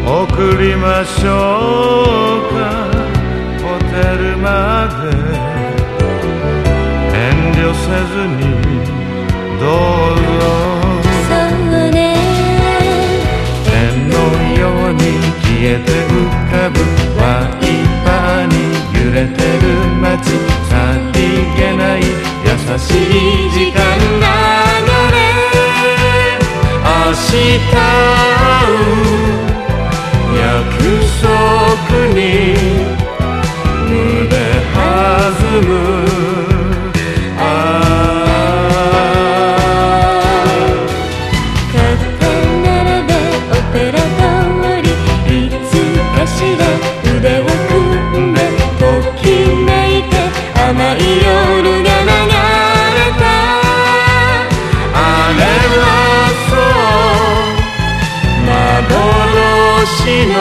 送りましょうかホテルまで遠慮せずにどうぞそうね天のように消えて浮かぶワイパーに揺れてる街さりげない優しい時間流れ明日会う約束に胸弾む肩並べオペラ通りいつかしら腕を組んでときめいて甘い夜が流れたあれはそう幻の